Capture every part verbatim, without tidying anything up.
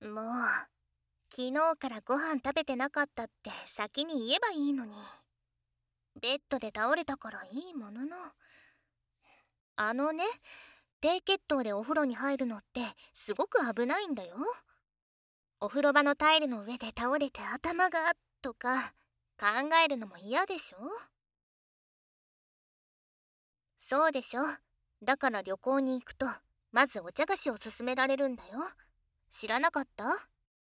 もう、昨日からご飯食べてなかったって先に言えばいいのに。ベッドで倒れたからいいものの。あのね、低血糖でお風呂に入るのってすごく危ないんだよ。お風呂場のタイルの上で倒れて頭がとか考えるのも嫌でしょ？そうでしょ。だから旅行に行くとまずお茶菓子を勧められるんだよ。知らなかった？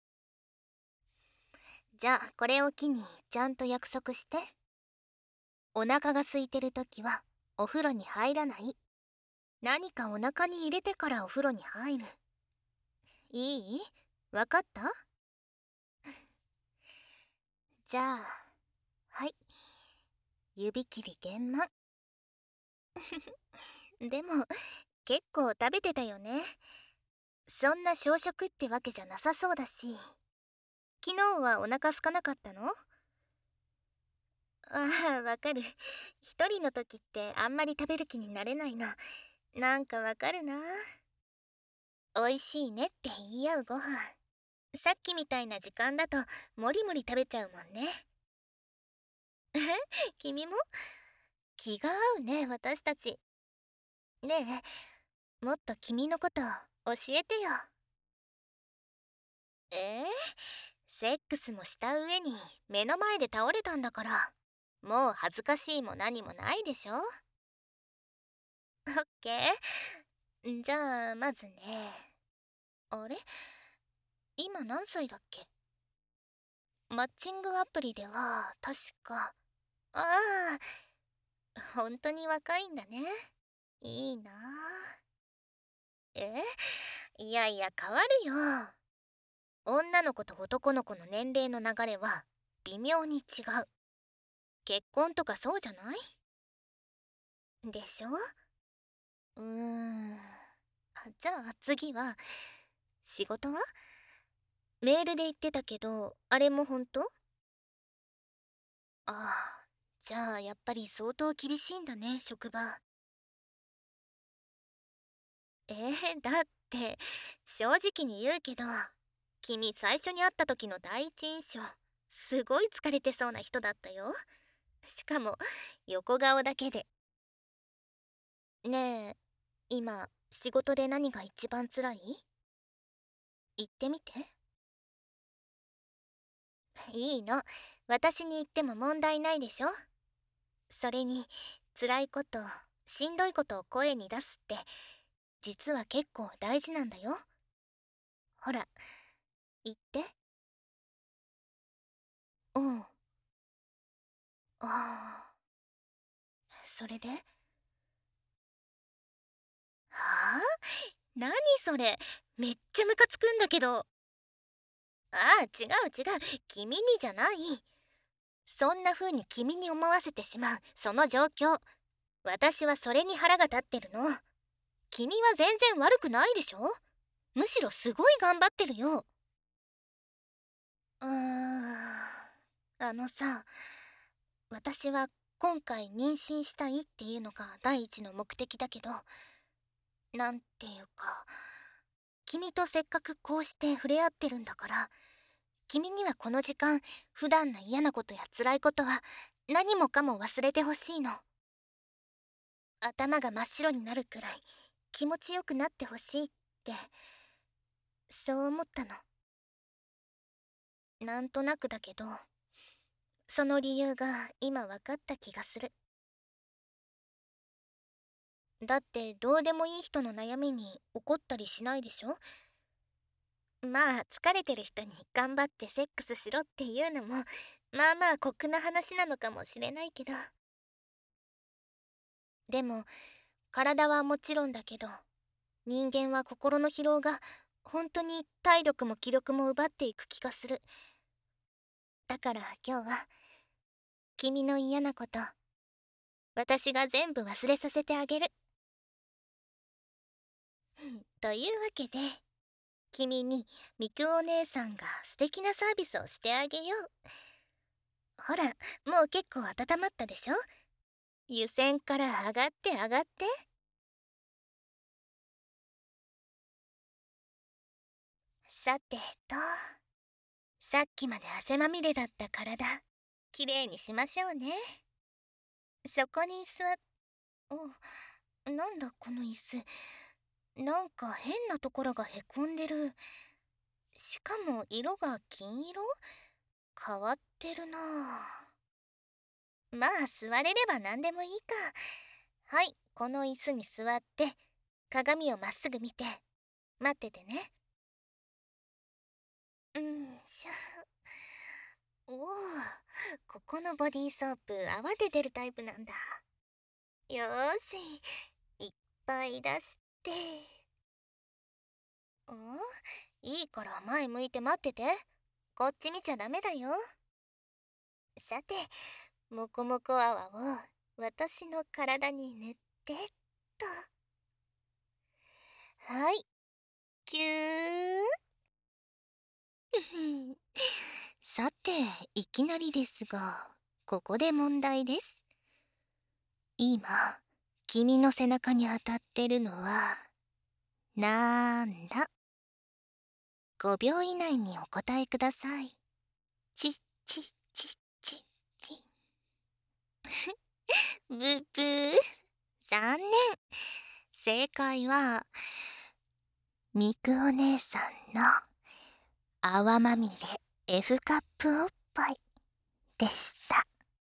じゃあこれを機にちゃんと約束して。お腹が空いてる時はお風呂に入らない。何かお腹に入れてからお風呂に入る。いい？わかった？じゃあ、はい。指切り玄満。でも、結構食べてたよね。そんな小食ってわけじゃなさそうだし。昨日はお腹空かなかったの？ああ、わかる。一人の時ってあんまり食べる気になれないの。なんかわかるな。美味しいねって言い合うご飯。さっきみたいな時間だともりもり食べちゃうもんね。君も気が合うね、私たち。ねえ、もっと君のこと教えてよ。えー、セックスもした上に目の前で倒れたんだから、もう恥ずかしいも何もないでしょ？オッケー。じゃあまずね、あれ、今何歳だっけ？マッチングアプリでは確か、ああ、本当に若いんだね。いいなあ。え、いやいや変わるよ。女の子と男の子の年齢の流れは微妙に違う。結婚とかそうじゃない？でしょ？うーん。じゃあ次は、仕事は？メールで言ってたけど、あれも本当？ああ、じゃあやっぱり相当厳しいんだね、職場。えー、だって、正直に言うけど、君最初に会った時の第一印象、すごい疲れてそうな人だったよ。しかも、横顔だけで。ねえ、今、仕事で何が一番辛い？言ってみて。いいの。私に言っても問題ないでしょ？それに、辛いこと、しんどいことを声に出すって、実は結構大事なんだよ。ほら、言って。うん。ああ。それで？はあ？何それ？めっちゃムカつくんだけど。ああ、違う違う。君にじゃない。そんな風に君に思わせてしまう、その状況。私はそれに腹が立ってるの。君は全然悪くないでしょ？むしろすごい頑張ってるよ。うーん。あのさ、私は今回妊娠したいっていうのが第一の目的だけど、なんていうか、君とせっかくこうして触れ合ってるんだから、君にはこの時間、普段の嫌なことや辛いことは何もかも忘れてほしいの。頭が真っ白になるくらい気持ちよくなってほしいって、そう思ったの。なんとなくだけど、その理由が今分かった気がする。だってどうでもいい人の悩みに怒ったりしないでしょ？まあ疲れてる人に頑張ってセックスしろっていうのもまあまあ酷な話なのかもしれないけど、でも体はもちろんだけど、人間は心の疲労が本当に体力も気力も奪っていく気がする。だから今日は君の嫌なこと私が全部忘れさせてあげる。というわけで、君にミクお姉さんが素敵なサービスをしてあげよう。ほら、もう結構温まったでしょ？湯煎から上がって上がって。 さてと、さっきまで汗まみれだった体、きれいにしましょうね。そこに座っ、お、なんだこの椅子。なんか変なところがへこんでる。しかも色が金色？変わってるなぁ。まあ座れれば何でもいいか。はい、この椅子に座って鏡をまっすぐ見て待っててね。うんしゃ。おお、ここのボディーソープ泡で出るタイプなんだ。よーし、いっぱい出して。ん？いいから前向いて待ってて。こっち見ちゃダメだよ。さて、もこもこ泡を私の体に塗ってっと。はい、キュー。さて、いきなりですが、ここで問題です。今、君の背中に当たってるのは、なんだ？ ご 秒以内にお答えください。ちっちっちっちっち。ブッブー。残念。正解は、ミクお姉さんの泡まみれ F カップおっぱいでした。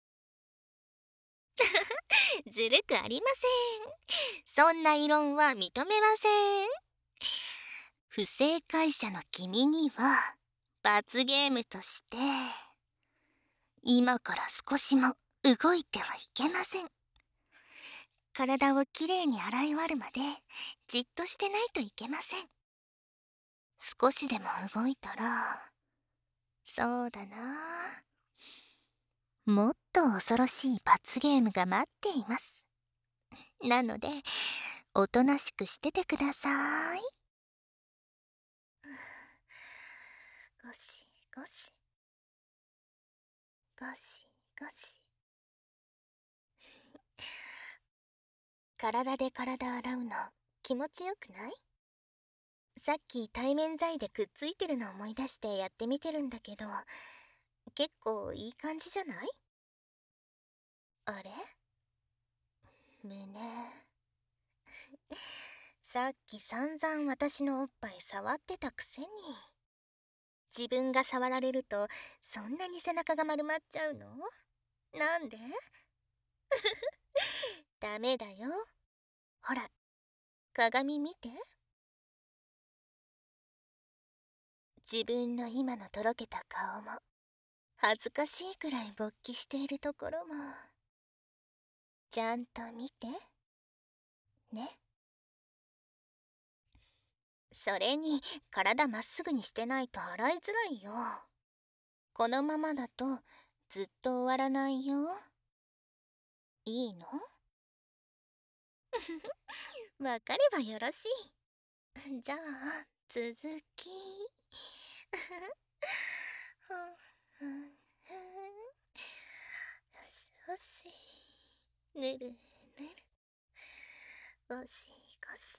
ずるくありません。そんな異論は認めません。不正解者の君には罰ゲームとして今から少しも動いてはいけません。体をきれいに洗い終わるまでじっとしてないといけません。少しでも動いたら、そうだな、もっと恐ろしい罰ゲームが待っています。なのでおとなしくしててください。ゴシゴシゴシゴシ。体で体洗うの気持ちよくない？さっき対面剤でくっついてるの思い出してやってみてるんだけど、結構いい感じじゃない？あれ？胸。さっき散々私のおっぱい触ってたくせに。自分が触られるとそんなに背中が丸まっちゃうの？なんで？ダメだよ。ほら、鏡見て。自分の今のとろけた顔も恥ずかしいくらい勃起しているところもちゃんと見てね。それに体まっすぐにしてないと洗いづらいよ。このままだとずっと終わらないよ。いいの？わかればよろしい。じゃあ続き。よしよし、ぬるぬる、ゴシゴシ。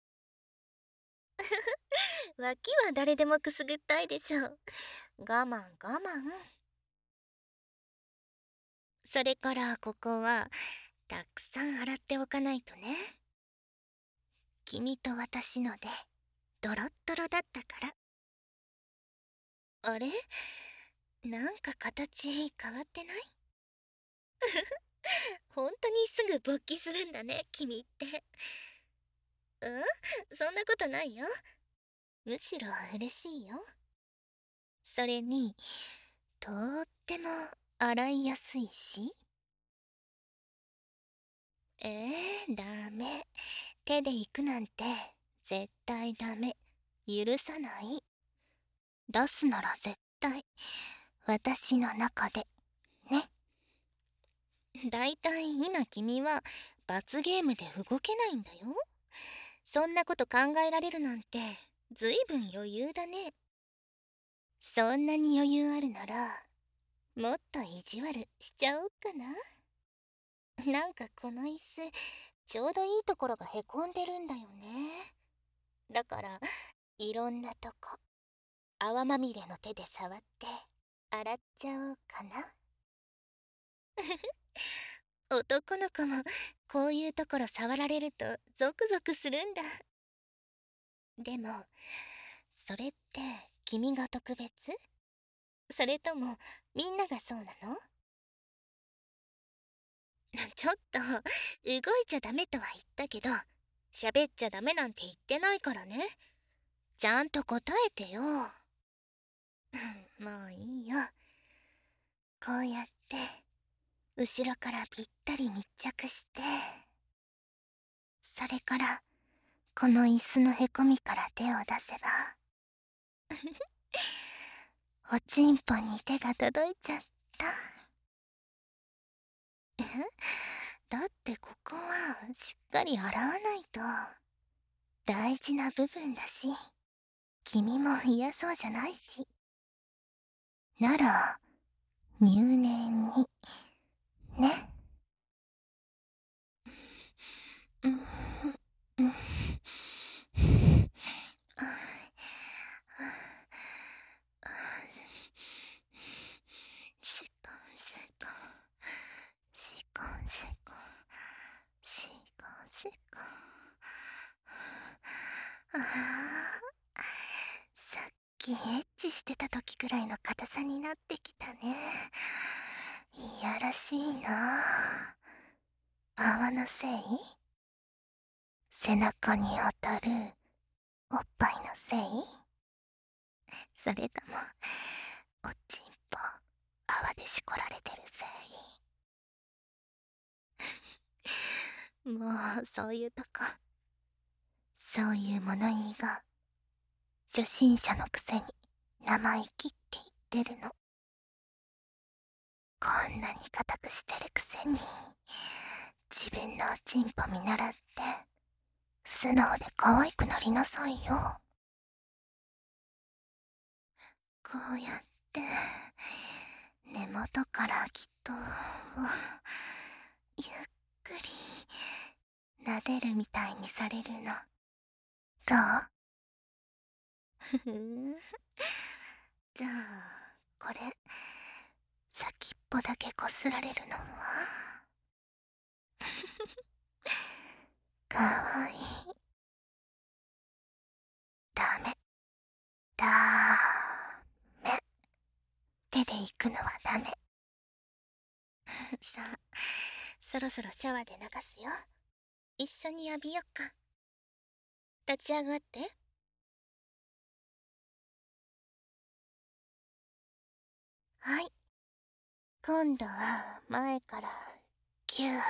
脇は誰でもくすぐったいでしょう。我慢我慢。それからここはたくさん洗っておかないとね。君と私のでドロッドロだったから。あれ？なんか形変わってない？本当にすぐ勃起するんだね、君って。うん？そんなことないよ。むしろ嬉しいよ。それに、とっても洗いやすいし。えー、ダメ。手で行くなんて絶対ダメ。許さない。出すなら絶対私の中でね。だいたい今君は罰ゲームで動けないんだよ。そんなこと考えられるなんてずいぶん余裕だね。そんなに余裕あるならもっと意地悪しちゃおうかな。なんかこの椅子ちょうどいいところがへこんでるんだよね。だからいろんなとこ泡まみれの手で触って洗っちゃおうかな。男の子もこういうところ触られるとゾクゾクするんだ。でもそれって君が特別？それともみんながそうなの？ちょっと動いちゃダメとは言ったけど、喋っちゃダメなんて言ってないからね。ちゃんと答えてよ。もういいよ。こうやって後ろからぴったり密着して、それからこの椅子のへこみから手を出せばおちんぽに手が届いちゃった。え、だってここはしっかり洗わないと。大事な部分だし、君も嫌そうじゃないし。なら入念にね。うん、うん、しこんしこんしこんしこんしこんしこん。ああ、さっきエッチしてた時くらいの硬さになってきたね。いやらしいな。泡のせい？背中に当たるおっぱいのせい？それともおちんぽ泡でしこられてるせい？もうそういうとこ、そういう物言いが初心者のくせに生意気って言ってるの。こんなに固くしてるくせに自分のおちんぽ見習って素直で可愛くなりなさいよ。こうやって根元からきっとゆっくり撫でるみたいにされるのどう？ふふん。じゃあこれ先っぽだけこすられるのはかわいい。ダメダメ、手で行くのはダメ。さあそろそろシャワーで流すよ。一緒に浴びよっか。立ち上がって。はい、今度は前からギュー。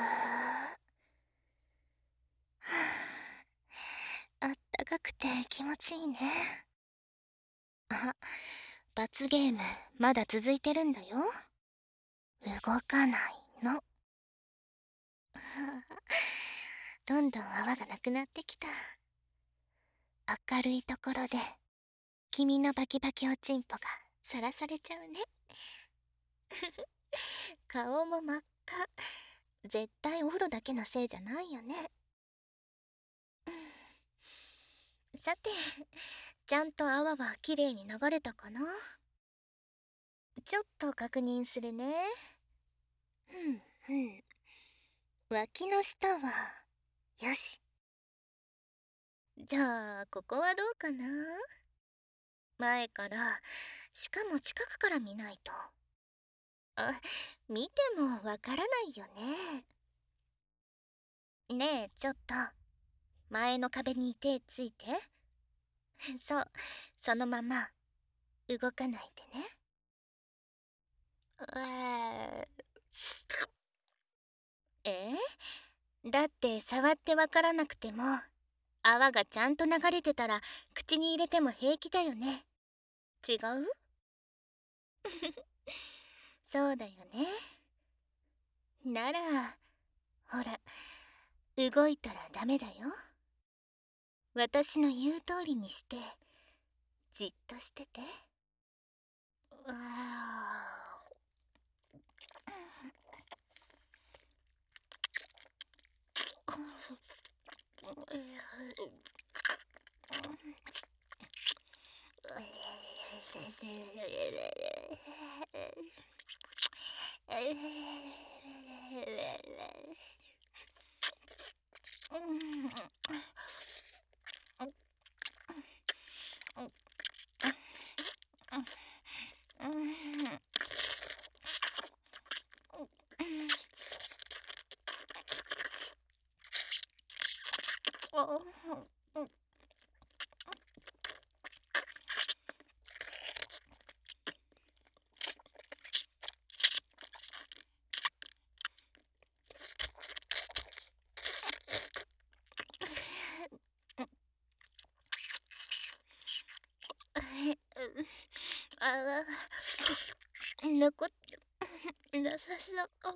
あったかくて気持ちいいね。あ、罰ゲームまだ続いてるんだよ。動かないの。どんどん泡がなくなってきた。明るいところで君のバキバキおちんぽがさらされちゃうね。顔も真っ赤。絶対お風呂だけのせいじゃないよね。さて、ちゃんと泡はきれいに流れたかな？ちょっと確認するね。うんうん。脇の下はよし。じゃあここはどうかな？前から、しかも近くから見ないと。あ、見てもわからないよね。ねえちょっと前の壁に手ついて。そう、そのまま動かないでね。ええ、だって触ってわからなくても泡がちゃんと流れてたら口に入れても平気だよね。違う？そうだよね。ならほら、動いたらダメだよ。私の言う通りにしてじっとしてて。あああ、残ってなさそう。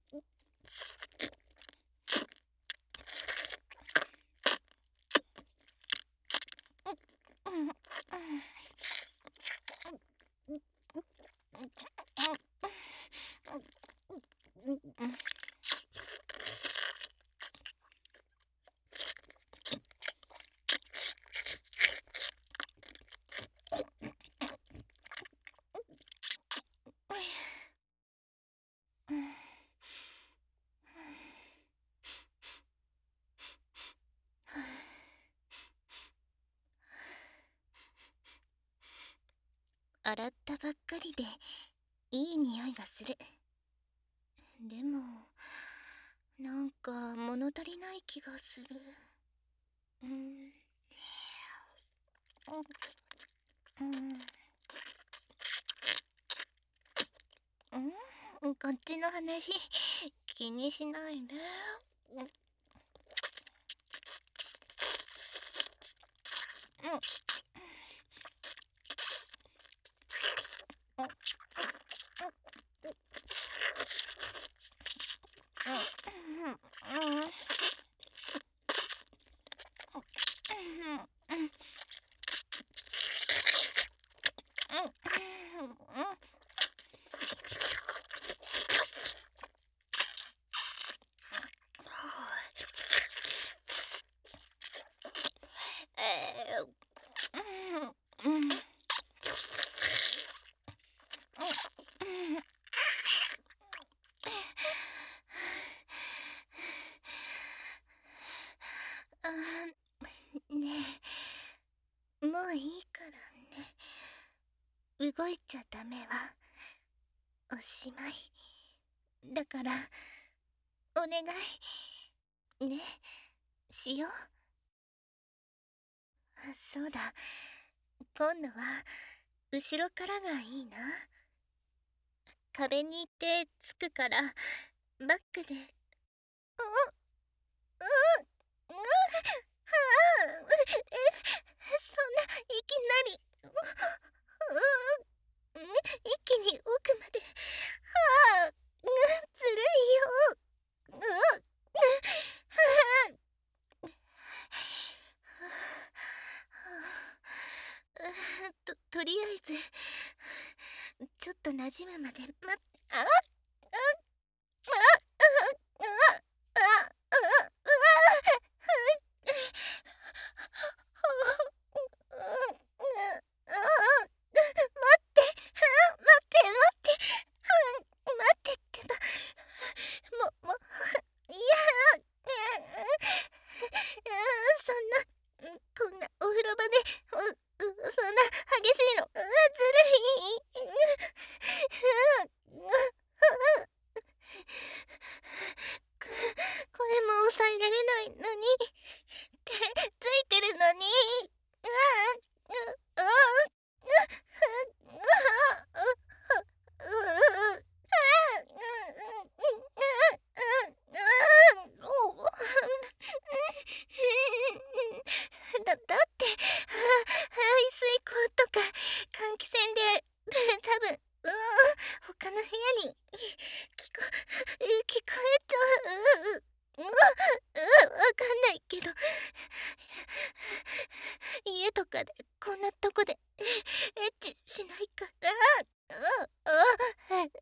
洗ったばっかりでいい匂いがする。でもなんか物足りない気がする。うん、うん、うん、こっちの話気にしないで。うん、うん、ねえ、もういいからね。動いちゃダメはおしまいだから、お願いね、しよう。あ、そうだ、今度は後ろからがいいな。壁に行ってつくからバックで。ううううはあ、え、そんないきなり、ううね、一気に奥まで。はあ、ずるいよ。うはあ、ととりあえずちょっと馴染むまで待って。あっ、あっ、あっ、あっ、あっ、あっ、あっ、これも抑えられないのに。手ついてるのに。うううだだって排水口とか換気扇で多分他の部屋に聞こ聞こえちゃう。ううわかんないけど、家とかでこんなとこでエッチしないから。うううああ、そんな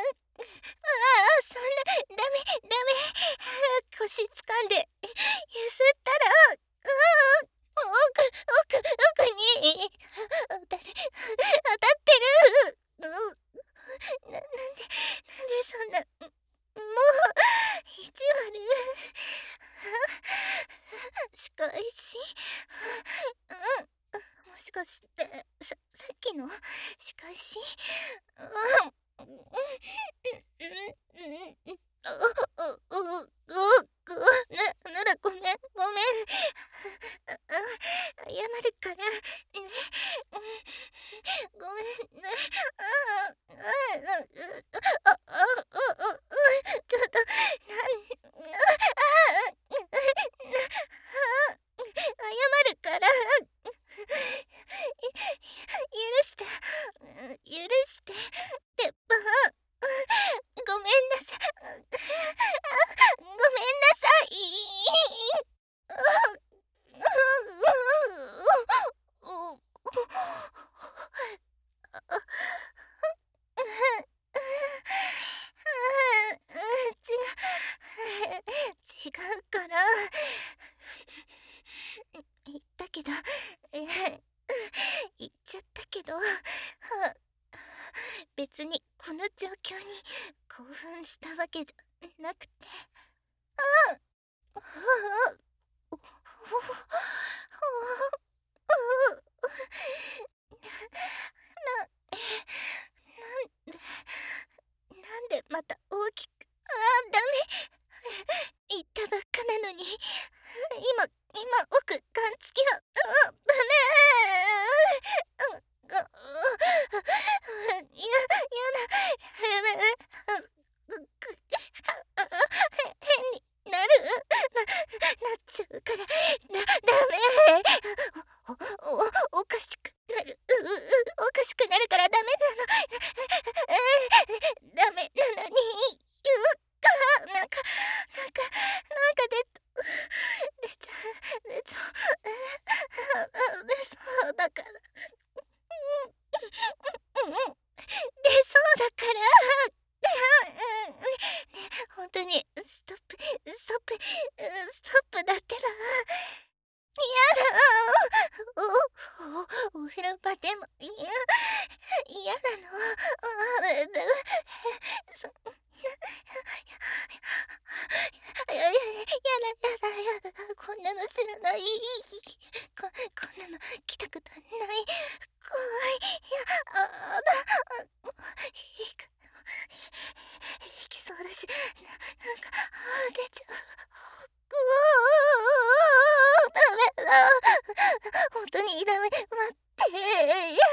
ダメダメ。腰掴んでゆすったら、う奥奥奥に当たる当してささっきの仕返し。うんうんうんうんうん。うううううなならごめんごめん。謝るからね。うん、ごめんね。うんうんうんうん。あああああちょっとなんああ謝るから。許して、許してってば。ごめんなさい。ごめんなさい。違う違うから。言ったけど、言っちゃったけど、別にこの状況に興奮したわけじゃなくて。なんでまた大きく。ああ、ダメ。言ったばっかなのに今今奥勘つきは。あ、ダメ。うややだ。やめ変になるななっちゃうから。だダメ。おおおかしくなる。ううおかしくなるからダメなの。ダメなのに言うか。なんかなんかなんか出出ちゃう出そう出そうだから。うんうん出そうだから。ね、ほんとにストップストップストップだってば。やだ。おおお風呂場でもいや嫌なの。そやややだやだやだ。こんなの知らない。ここんなの来たことない。怖い。いや、あだ。いく引きそうだし、ななんか出ちゃう。うわダメだ。ほんとにダメ。待って。いやいや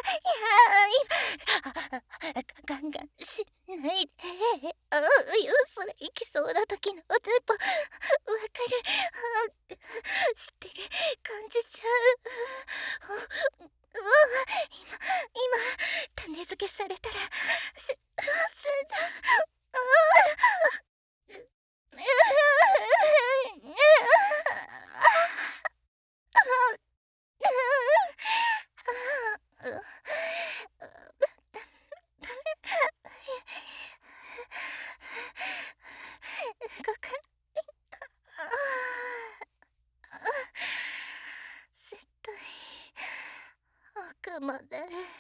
今ガンガンしないで。ああ、それ行きそうな時のズボンわかる。知ってる。感じちゃう。うわ今今種付けされたらし死んじゃう。動かない。絶対奥まで。